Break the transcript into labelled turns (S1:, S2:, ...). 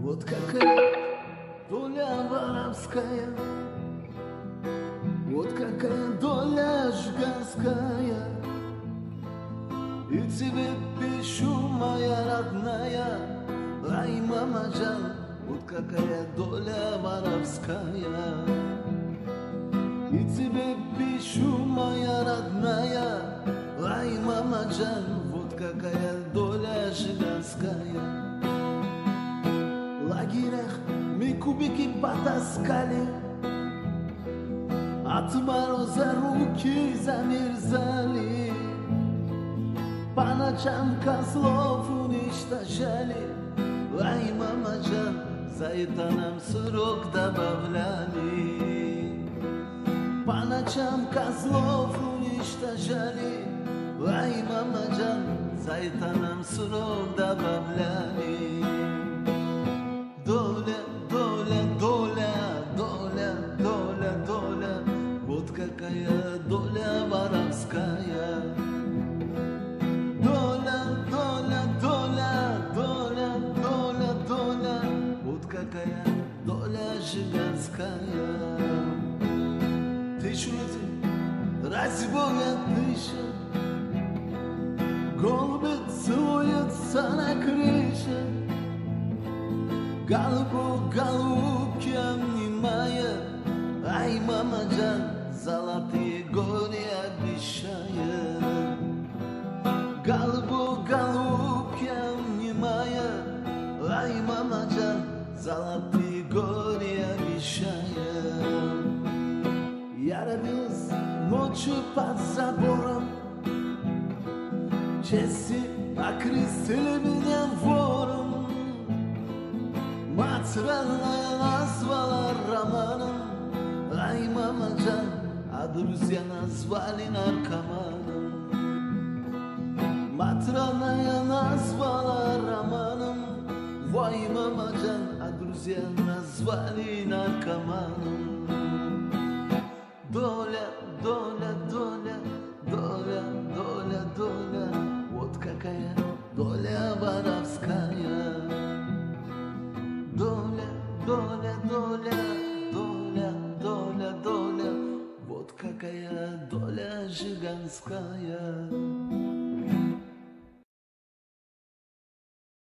S1: Вот какая доля воровская, вот какая доля жганская. И тебе пишу, моя родная, ай, мамаджан, вот какая доля воровская. И тебе пишу, моя родная, ай, мамаджан, вот какая доля жиганская. В лагерях мы кубики потаскали, от мороза руки замерзали, по ночам козлов уничтожали. Ай, мамаджан, за это нам срок добавляли. По ночам козлов уничтожали. Ай, мамаджан, за это нам срок добавляли. Доля, доля, доля, доля, доля, доля, вот какая доля воровская. Доля, доля, доля, доля, доля, доля, вот какая доля жиганская. Тысячу людей ради Бога дышат, голуби целуются на крыше, голубу голубки обнимая. Ай, мамаджан, золотые годы обещает. Голубу голубки обнимая. Ай, мамаджан, золотые годы обещает. Я родилась ночью под забором, чести окрестили меня вором. Мать родная назвала романом. Ай, мамаджан, а друзья назвали наркоманом. Мать родная назвала романом. Ой, мамаджан, а друзья назвали наркоманом. Доля, доля, доля, доля, доля, доля, вот какая доля воровская. Доля, доля, доля, доля, доля, доля, вот какая доля жиганская.